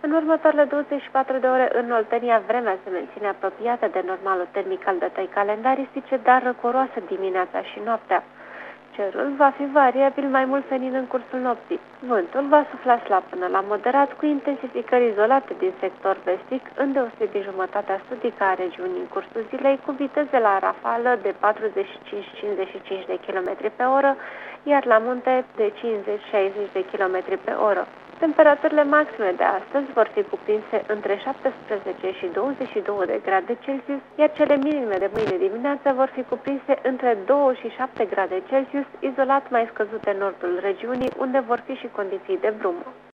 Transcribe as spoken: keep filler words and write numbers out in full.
În următoarele douăzeci și patru de ore în Oltenia, vremea se menține apropiată de normalul termic al datei calendaristice, dar răcoroasă dimineața și noaptea. Cerul va fi variabil mai mult senin în cursul nopții. Vântul va sufla slab până la moderat, cu intensificări izolate din sector vestic, îndeosebi jumătatea sudică a regiunii în cursul zilei, cu viteze la rafală de patruzeci și cinci - cincizeci și cinci de kilometri pe oră, iar la munte de cincizeci - șaizeci de kilometri pe oră. Temperaturile maxime de astăzi vor fi cuprinse între șaptesprezece și douăzeci și două de grade Celsius, iar cele minime de mâine dimineață vor fi cuprinse între doi și șapte grade Celsius, izolat mai scăzute în nordul regiunii, unde vor fi și condiții de brumă.